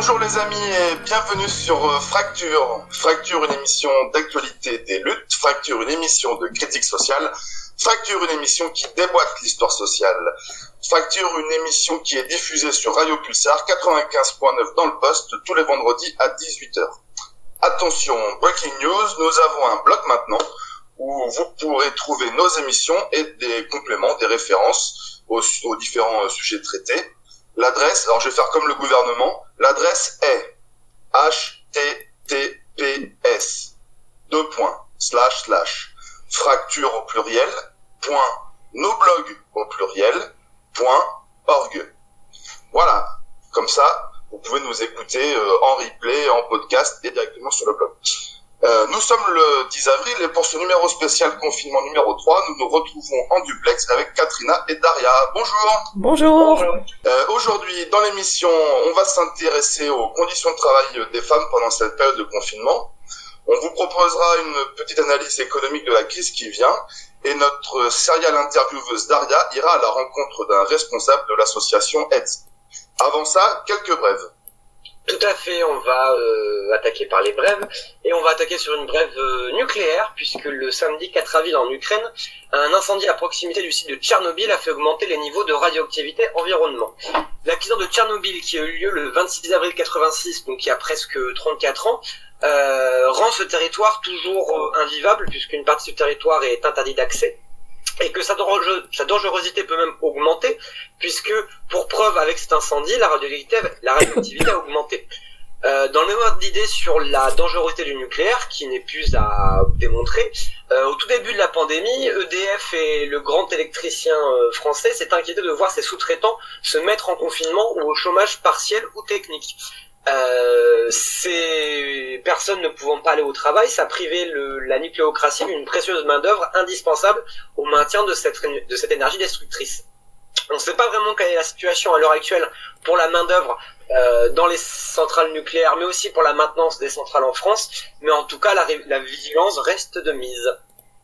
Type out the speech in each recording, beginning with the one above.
Bonjour les amis et bienvenue sur Fracture. Fracture, une émission d'actualité des luttes. Fracture, une émission de critique sociale. Fracture, une émission qui déboîte l'histoire sociale. Fracture, une émission qui est diffusée sur Radio Pulsar 95.9 dans le poste tous les vendredis à 18h. Attention, breaking news, nous avons un blog maintenant où vous pourrez trouver nos émissions et des compléments, des références aux différents sujets traités. L'adresse, alors je vais faire comme le gouvernement, l'adresse est https://fracture au pluriel, .noblog au pluriel, .org. Voilà, comme ça, vous pouvez nous écouter en replay, en podcast et directement sur le blog. Nous sommes le 10 avril et pour ce numéro spécial confinement numéro 3, nous nous retrouvons en duplex avec Katrina et Daria. Bonjour. Bonjour. Aujourd'hui, dans l'émission, on va s'intéresser aux conditions de travail des femmes pendant cette période de confinement. On vous proposera une petite analyse économique de la crise qui vient et notre serial intervieweuse Daria ira à la rencontre d'un responsable de l'association AIDS. Avant ça, quelques brèves. Tout à fait, on va attaquer par les brèves, et on va attaquer sur une brève nucléaire, puisque le samedi 4 avril en Ukraine, un incendie à proximité du site de Tchernobyl a fait augmenter les niveaux de radioactivité environnement. L'accident de Tchernobyl, qui a eu lieu le 26 avril 86, donc il y a presque 34 ans, rend ce territoire toujours invivable, puisqu'une partie de ce territoire est interdite d'accès. Et que sa dangerosité peut même augmenter, puisque, pour preuve, avec cet incendie, la radioactivité a augmenté. Dans le même ordre d'idée sur la dangerosité du nucléaire, qui n'est plus à démontrer, au tout début de la pandémie, EDF et le grand électricien français s'est inquiété de voir ses sous-traitants se mettre en confinement ou au chômage partiel ou technique. Ces personnes ne pouvant pas aller au travail, ça privait la nucléocratie d'une précieuse main-d'œuvre indispensable au maintien de cette énergie destructrice. On ne sait pas vraiment quelle est la situation à l'heure actuelle pour la main-d'œuvre dans les centrales nucléaires, mais aussi pour la maintenance des centrales en France, mais en tout cas la vigilance reste de mise.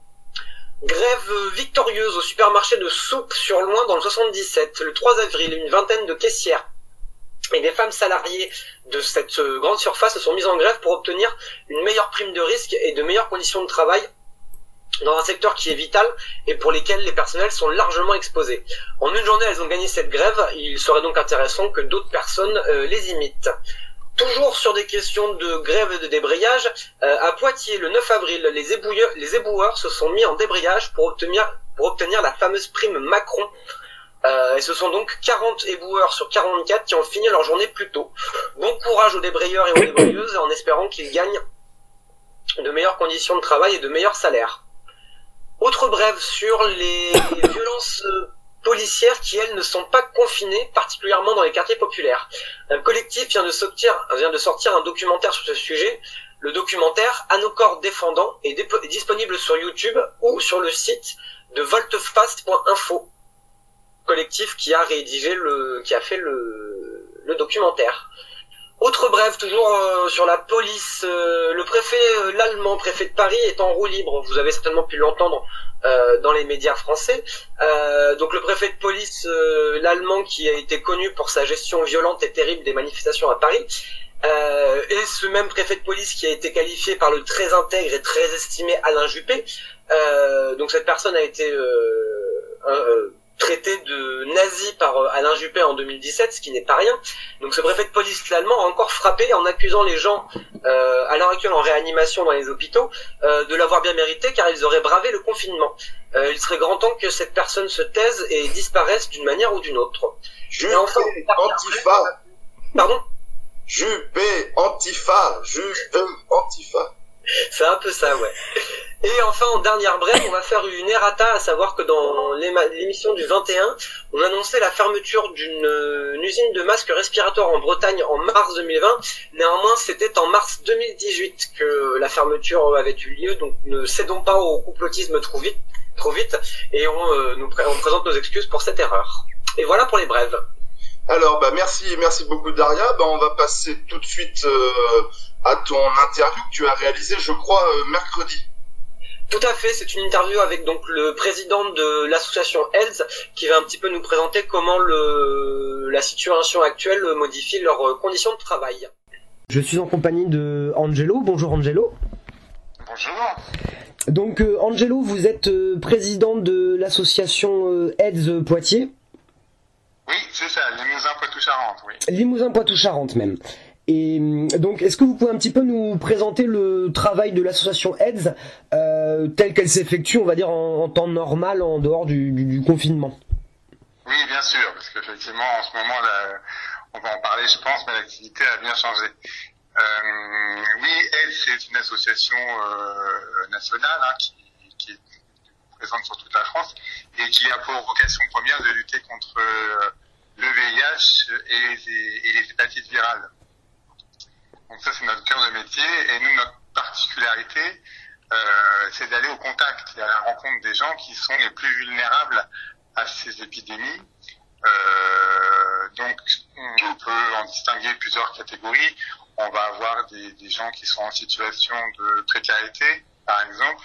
Grève victorieuse au supermarché de Soupe sur Loing dans le 77. Le 3 avril, une vingtaine de caissières et des femmes salariées de cette grande surface se sont mises en grève pour obtenir une meilleure prime de risque et de meilleures conditions de travail dans un secteur qui est vital et pour lesquels les personnels sont largement exposés. En une journée, elles ont gagné cette grève. Il serait donc intéressant que d'autres personnes les imitent. Toujours sur des questions de grève et de débrayage, à Poitiers, le 9 avril, les éboueurs se sont mis en débrayage pour obtenir la fameuse prime Macron. Et ce sont donc 40 éboueurs sur 44 qui ont fini leur journée plus tôt. Bon courage aux débrayeurs et aux débrayeuses en espérant qu'ils gagnent de meilleures conditions de travail et de meilleurs salaires. Autre brève sur les violences policières qui, elles, ne sont pas confinées, particulièrement dans les quartiers populaires. Un collectif vient de sortir un documentaire sur ce sujet. Le documentaire « À nos corps défendants » est disponible sur YouTube ou sur le site de volteface.info. Collectif qui a fait le documentaire. Autre brève, toujours sur la police, le préfet, l'allemand préfet de Paris est en roue libre, vous avez certainement pu l'entendre dans les médias français. Donc le préfet de police, l'allemand qui a été connu pour sa gestion violente et terrible des manifestations à Paris, et ce même préfet de police qui a été qualifié par le très intègre et très estimé Alain Juppé. Donc cette personne a été traité de nazi par Alain Juppé en 2017, ce qui n'est pas rien. Donc ce préfet de police allemand a encore frappé en accusant les gens à l'heure actuelle en réanimation dans les hôpitaux de l'avoir bien mérité car ils auraient bravé le confinement. Il serait grand temps que cette personne se taise et disparaisse d'une manière ou d'une autre. Juppé, enfin, Antifa. Pardon ? Juppé, Antifa. C'est un peu ça, ouais. Et enfin, en dernière brève, on va faire une errata, à savoir que dans l'émission du 21, on annonçait la fermeture d'une usine de masques respiratoires en Bretagne en mars 2020. Néanmoins, c'était en mars 2018 que la fermeture avait eu lieu, donc ne cédons pas au complotisme trop vite, et on présente nos excuses pour cette erreur. Et voilà pour les brèves. Alors, merci beaucoup Daria. On va passer tout de suite à ton interview que tu as réalisée, je crois, mercredi. Tout à fait, c'est une interview avec donc le président de l'association ELDS qui va un petit peu nous présenter comment la situation actuelle modifie leurs conditions de travail. Je suis en compagnie de Angelo. Bonjour Angelo. Bonjour. Donc Angelo, vous êtes président de l'association ELDS Poitiers. Oui, c'est ça, Limousin-Poitou-Charentes, oui. Limousin-Poitou-Charentes même. Et donc, est-ce que vous pouvez un petit peu nous présenter le travail de l'association ELDS tel qu'elle s'effectue, on va dire, en temps normal, en dehors du confinement? Oui, bien sûr, parce qu'effectivement, en ce moment, là, on va en parler, je pense, mais l'activité a bien changé. Oui, ELDS, c'est une association nationale qui est présente sur toute la France et qui a pour vocation première de lutter contre le VIH et les hépatites virales. Donc ça, c'est notre cœur de métier, et nous, notre particularité, c'est d'aller au contact et à la rencontre des gens qui sont les plus vulnérables à ces épidémies. Donc, on peut en distinguer plusieurs catégories. On va avoir des gens qui sont en situation de précarité, par exemple,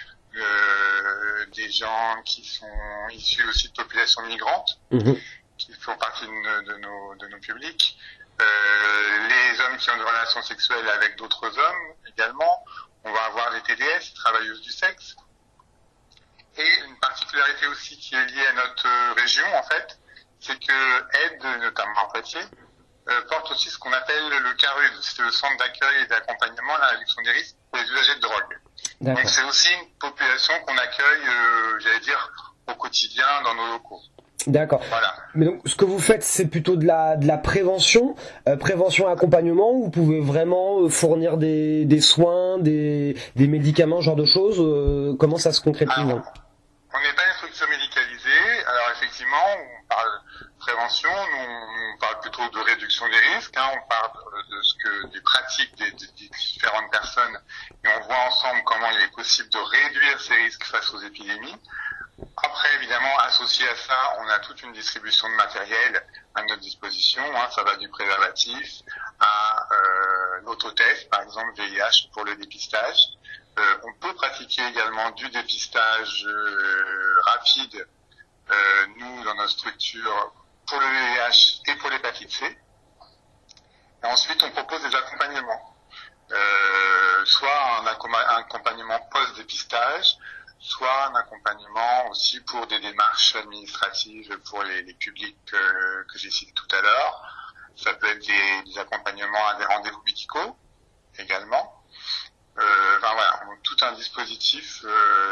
des gens qui sont issus aussi de populations migrantes, qui font partie de nos publics. Les hommes qui ont des relations sexuelles avec d'autres hommes également. On va avoir les TDS, travailleuses du sexe. Et une particularité aussi qui est liée à notre région, en fait, c'est que ELDS, notamment à Poitiers, porte aussi ce qu'on appelle le CARUD, c'est le centre d'accueil et d'accompagnement à la réduction des risques pour les usagers de drogue. D'accord. Donc c'est aussi une population qu'on accueille, j'allais dire, au quotidien dans nos locaux. D'accord. Voilà. Mais donc, ce que vous faites, c'est plutôt de la prévention, prévention et accompagnement, ou vous pouvez vraiment fournir des soins, des médicaments, ce genre de choses. Comment ça se concrétise? Alors, on n'est pas une structure médicalisée. Alors effectivement, on parle prévention, nous on parle plutôt de réduction des risques. On parle des pratiques des différentes personnes, et on voit ensemble comment il est possible de réduire ces risques face aux épidémies. Après, évidemment, associé à ça, on a toute une distribution de matériel à notre disposition. Ça va du préservatif à l'autotest, par exemple VIH pour le dépistage. On peut pratiquer également du dépistage rapide, nous, dans notre structure, pour le VIH et pour l'hépatite C. Et ensuite, on propose des accompagnements. Soit un accompagnement post-dépistage, soit un accompagnement aussi pour des démarches administratives pour les publics que j'ai cités tout à l'heure. Ça peut être des accompagnements à des rendez-vous médicaux également. Voilà, tout un dispositif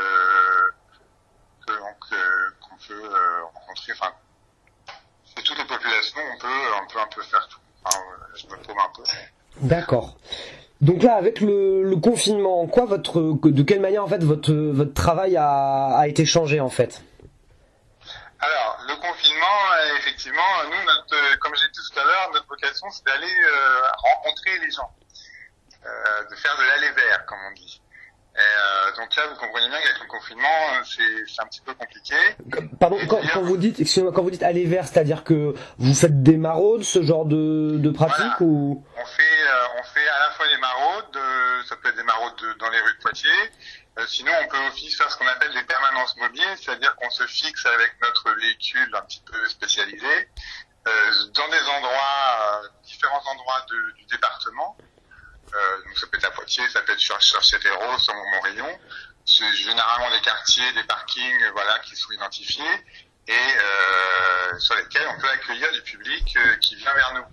qu'on peut rencontrer. Enfin, c'est toutes les populations, on peut un peu faire tout. Je me paume un peu. D'accord. Donc là, avec le confinement, de quelle manière en fait votre travail a été changé en fait? Alors, le confinement, effectivement, nous, comme j'ai dit tout à l'heure, notre vocation, c'est d'aller rencontrer les gens, de faire de l'aller vers, comme on dit. Et donc là, vous comprenez bien qu'avec le confinement, c'est un petit peu compliqué. Pardon, quand vous dites aller vers, c'est-à-dire que vous faites des maraudes, ce genre de pratique, voilà. Ou on fait à la fois des maraudes, ça peut être des maraudes dans les rues de Poitiers. Sinon, on peut aussi faire ce qu'on appelle des permanences mobiles, c'est-à-dire qu'on se fixe avec notre véhicule un petit peu spécialisé dans des endroits, différents endroits du département. Donc ça peut être à Poitiers, ça peut être sur Châtellerault, sur Montmorillon. C'est généralement des quartiers, des parkings, voilà, qui sont identifiés et sur lesquels on peut accueillir du public qui vient vers nous.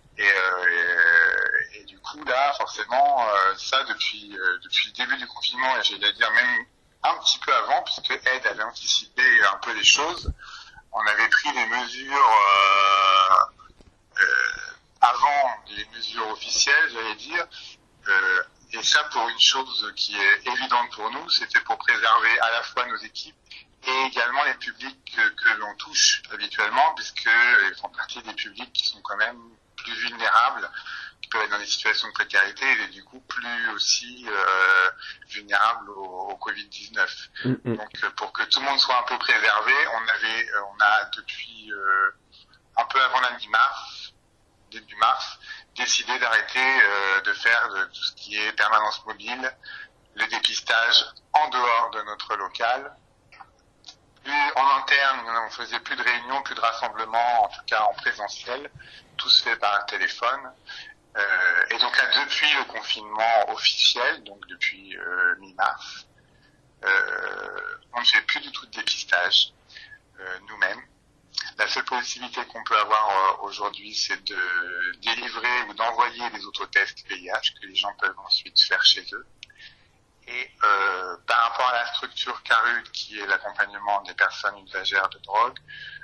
Et du coup là, forcément, ça depuis le début du confinement, et j'allais dire même un petit peu avant, puisque ELDS avait anticipé un peu les choses. On avait pris des mesures avant les mesures officielles, j'allais dire, et ça pour une chose qui est évidente pour nous, c'était pour préserver à la fois nos équipes et également les publics que l'on touche habituellement, puisqu'ils font partie des publics qui sont quand même plus vulnérables, qui peuvent être dans des situations de précarité et du coup plus aussi vulnérables au Covid-19. Donc pour que tout le monde soit un peu préservé, on a depuis un peu avant la mi-mars, début mars, décidé d'arrêter de faire tout ce qui est permanence mobile, le dépistage en dehors de notre local. En interne, on faisait plus de réunions, plus de rassemblements, en tout cas en présentiel, tout se fait par téléphone. Et donc là, depuis le confinement officiel, donc depuis mi-mars, on ne fait plus du tout de dépistage nous-mêmes. La seule possibilité qu'on peut avoir aujourd'hui, c'est de délivrer ou d'envoyer des autotests VIH que les gens peuvent ensuite faire chez eux. Et par rapport à la structure CARUD, qui est l'accompagnement des personnes usagères de drogue,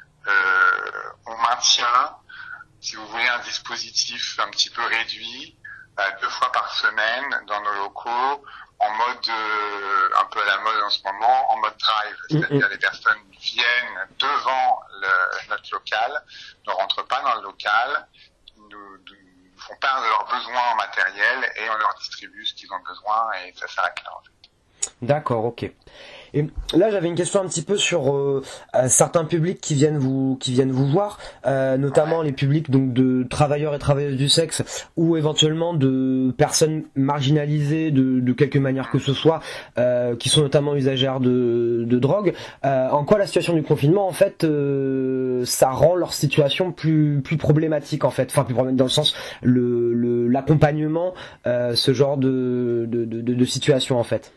on maintient, si vous voulez, un dispositif un petit peu réduit, 2 fois par semaine dans nos locaux, en mode, un peu à la mode en ce moment, en mode drive. C'est-à-dire les personnes viennent devant notre local, ne rentrent pas dans le local, nous font part de leurs besoins en matériel et on leur distribue ce qu'ils ont besoin et ça s'arrête là en fait. D'accord, ok. Et là, j'avais une question un petit peu sur certains publics qui viennent vous voir, notamment les publics donc de travailleurs et travailleuses du sexe ou éventuellement de personnes marginalisées de quelque manière que ce soit, qui sont notamment usagères de drogue. En quoi la situation du confinement, en fait, ça rend leur situation plus problématique en fait, enfin plus problématique dans le sens l'accompagnement, ce genre de situation en fait.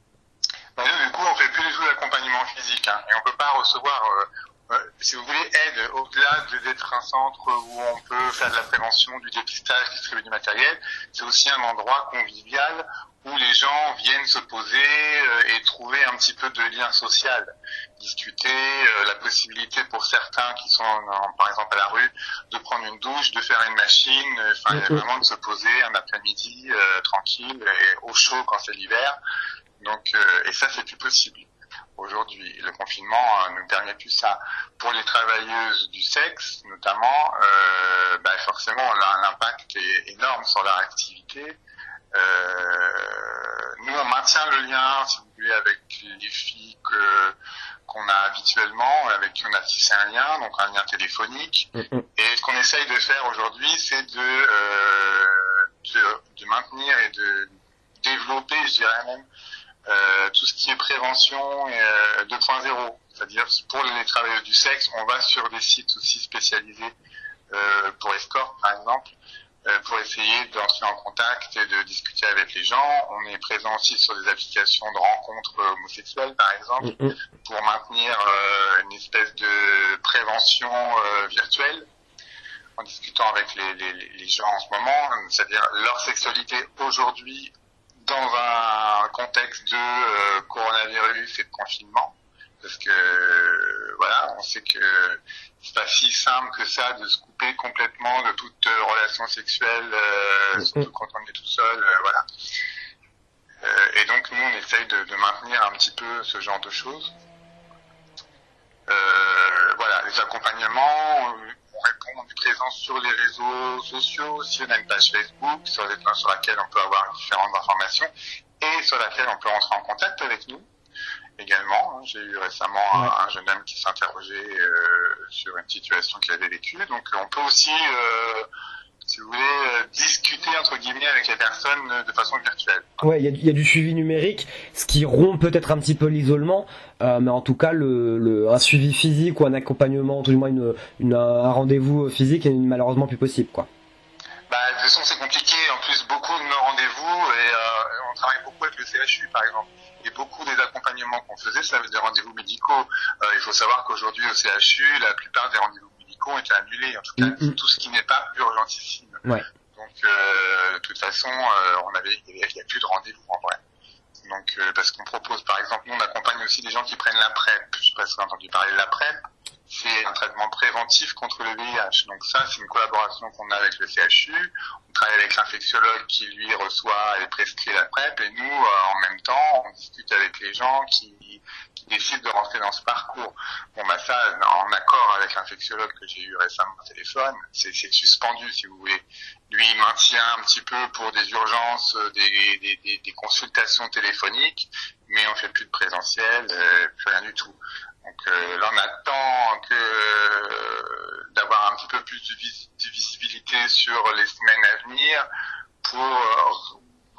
Du coup, on fait plus du tout d'accompagnement physique, et on peut pas recevoir, si vous voulez, aide au-delà d'être un centre où on peut faire de la prévention, du dépistage, distribuer du matériel. C'est aussi un endroit convivial où les gens viennent se poser et trouver un petit peu de lien social, discuter, la possibilité pour certains qui sont par exemple à la rue de prendre une douche, de faire une machine, enfin vraiment de se poser un après-midi tranquille et au chaud quand c'est l'hiver. Donc, et ça, c'est plus possible. Aujourd'hui, le confinement ne permet plus ça. Pour les travailleuses du sexe, notamment, forcément, l'impact est énorme sur leur activité. Nous, on maintient le lien, si vous voulez, avec les filles qu'on a habituellement, avec qui on a tissé un lien, donc un lien téléphonique. Et ce qu'on essaye de faire aujourd'hui, c'est de maintenir et de développer, je dirais même, tout ce qui est prévention 2.0, c'est-à-dire pour les travailleurs du sexe, on va sur des sites aussi spécialisés pour escort par exemple, pour essayer d'entrer en contact et de discuter avec les gens. On est présent aussi sur des applications de rencontres homosexuelles par exemple, pour maintenir une espèce de prévention virtuelle en discutant avec les gens en ce moment, c'est-à-dire leur sexualité aujourd'hui dans un contexte de coronavirus et de confinement, parce que voilà, on sait que c'est pas si simple que ça de se couper complètement de toute relation sexuelle, surtout quand on est tout seul, voilà. Et donc nous on essaye de maintenir un petit peu ce genre de choses. Voilà, les accompagnements, on est présent sur les réseaux sociaux, si on a une page Facebook sur laquelle on peut avoir différentes informations et sur laquelle on peut entrer en contact avec nous également. J'ai eu récemment un jeune homme qui s'interrogeait sur une situation qu'il avait vécue, donc on peut aussi, si vous voulez, discuter entre guillemets avec les personnes de façon virtuelle. Ouais, il y a du suivi numérique, ce qui rompt peut-être un petit peu l'isolement, mais en tout cas un suivi physique ou un accompagnement, tout du moins un rendez-vous physique est malheureusement plus possible, quoi. De toute façon c'est compliqué, en plus beaucoup de nos rendez-vous et on travaille beaucoup avec le CHU par exemple. Et beaucoup des accompagnements qu'on faisait, ça avait des rendez-vous médicaux. Il faut savoir qu'aujourd'hui au CHU, la plupart des rendez-vous médicaux ont été annulés, en tout cas tout ce qui n'est pas urgentissime. Ouais. Donc de toute façon, il n'y a plus de rendez-vous en vrai. Donc parce qu'on propose, par exemple, nous on accompagne aussi des gens qui prennent la PrEP. Je ne sais pas si vous avez entendu parler de la PrEP. C'est un traitement préventif contre le VIH. Donc ça, c'est une collaboration qu'on a avec le CHU. On travaille avec l'infectiologue qui, lui, reçoit et prescrit la PrEP. Et nous, en même temps, on discute avec les gens qui décident de rentrer dans ce parcours. Bon, ça, en accord avec l'infectiologue que j'ai eu récemment au téléphone, c'est suspendu, si vous voulez. Lui, il maintient un petit peu pour des urgences, des consultations téléphoniques, mais on fait plus de présentiel, plus rien du tout. Donc là, on attend d'avoir un petit peu plus de visibilité sur les semaines à venir pour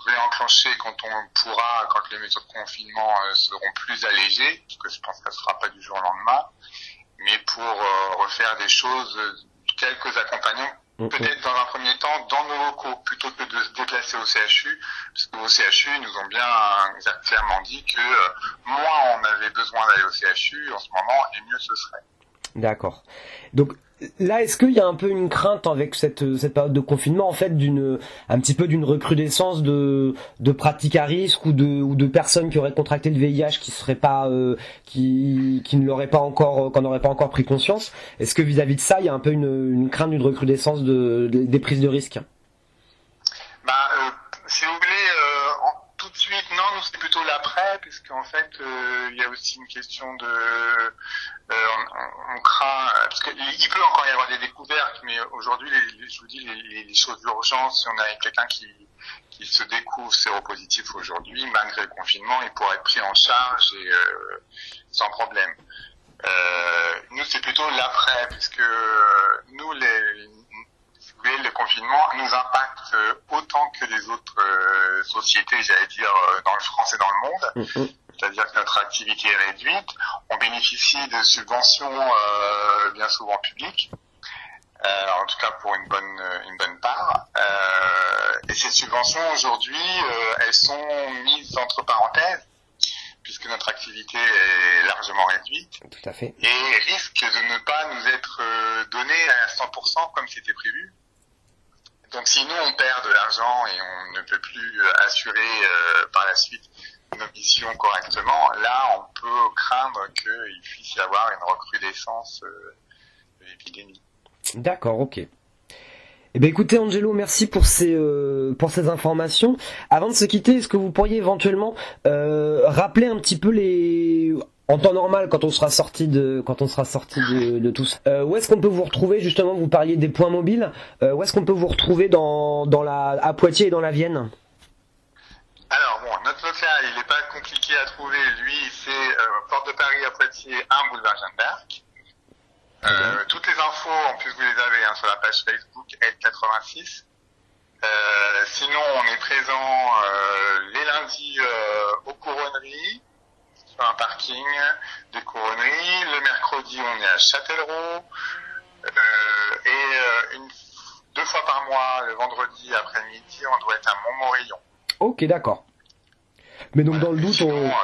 enclencher quand les mesures de confinement seront plus allégées, parce que je pense que ça ne sera pas du jour au lendemain, mais pour refaire des choses, quelques accompagnements, peut-être dans un premier temps dans nos locaux, plutôt que de se déplacer au CHU, parce qu'au CHU, ils nous ont bien clairement dit que moins on avait besoin d'aller au CHU en ce moment, et mieux ce serait. D'accord. Donc là, est-ce qu'il y a un peu une crainte avec cette période de confinement, en fait, un petit peu d'une recrudescence de pratiques à risque ou de personnes qui auraient contracté le VIH qui seraient pas qui ne l'auraient pas encore, qu'on n'aurait pas encore pris conscience? Est-ce que vis-à-vis de ça, il y a un peu une crainte d'une recrudescence des prises de risques? Si vous voulez, tout de suite, non, nous c'est plutôt l'après, puisqu'en fait, il y a aussi une question on craint, parce qu'il peut encore y avoir des découvertes, mais aujourd'hui, je vous dis, les choses d'urgence, si on a quelqu'un qui se découvre séropositif aujourd'hui, malgré le confinement, il pourra être pris en charge et sans problème. Nous, c'est plutôt l'après, puisque nous, le confinement nous impacte autant que les autres sociétés, j'allais dire, dans le France et dans le monde. C'est-à-dire que notre activité est réduite. On bénéficie de subventions bien souvent publiques, en tout cas pour une bonne part. Et ces subventions, aujourd'hui, elles sont mises entre parenthèses, puisque notre activité est largement réduite. Tout à fait. Et risque de ne pas nous être données à 100% comme c'était prévu. Donc si nous on perd de l'argent et on ne peut plus assurer par la suite nos missions correctement, là on peut craindre qu'il puisse y avoir une recrudescence de l'épidémie. D'accord, ok. Eh bien, écoutez, Angelo, merci pour ces informations. Avant de se quitter, est-ce que vous pourriez éventuellement rappeler un petit peu en temps normal, quand on sera sorti de tout ça, où est-ce qu'on peut vous retrouver, justement, vous parliez des points mobiles, où est-ce qu'on peut vous retrouver à Poitiers et dans la Vienne? Alors bon, notre local, il n'est pas compliqué à trouver. Lui, c'est Porte de Paris à Poitiers, 1 boulevard Jeanne d'Arc. Toutes les infos, en plus vous les avez sur la page Facebook L86. Sinon, on est présent les lundis aux Couronneries, sur un parking des Couronneries. Le mercredi, on est à Châtellerault. Et 2 fois par mois, le vendredi après-midi, on doit être à Montmorillon. Ok, d'accord. Mais donc dans le doute,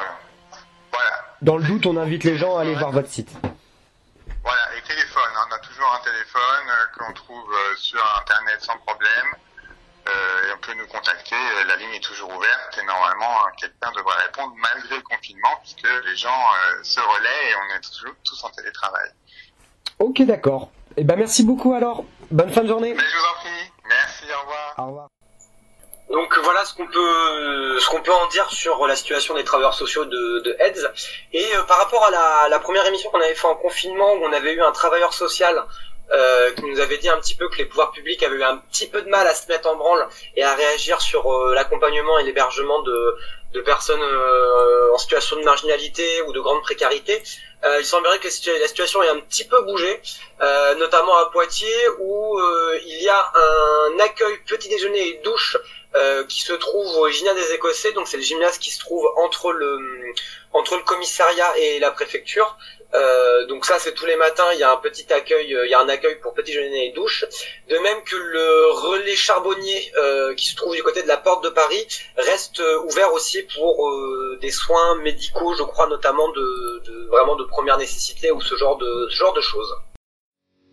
on invite les gens à aller voir votre site. Voilà, et téléphone, on a toujours un téléphone qu'on trouve sur internet sans problème, et on peut nous contacter, la ligne est toujours ouverte et normalement quelqu'un devrait répondre malgré le confinement puisque les gens se relaient et on est toujours tous en télétravail. Ok, d'accord. Eh ben merci beaucoup alors, bonne fin de journée. Mais je vous en prie, merci, au revoir. Au revoir. Donc voilà ce qu'on peut en dire sur la situation des travailleurs sociaux de AIDS. Et par rapport à la première émission qu'on avait fait en confinement, où on avait eu un travailleur social qui nous avait dit un petit peu que les pouvoirs publics avaient eu un petit peu de mal à se mettre en branle et à réagir sur l'accompagnement et l'hébergement de personnes en situation de marginalité ou de grande précarité. Il semblerait que la situation ait un petit peu bougé, notamment à Poitiers où il y a un accueil petit déjeuner et douche qui se trouve au gymnase des Écossais. Donc c'est le gymnase qui se trouve entre le commissariat et la préfecture. Donc ça, c'est tous les matins, il y a un petit accueil, il y a un accueil pour petit déjeuner et douche. De même que le relais charbonnier qui se trouve du côté de la Porte de Paris reste ouvert aussi pour des soins médicaux, je crois, notamment vraiment de première nécessité ou ce genre de choses.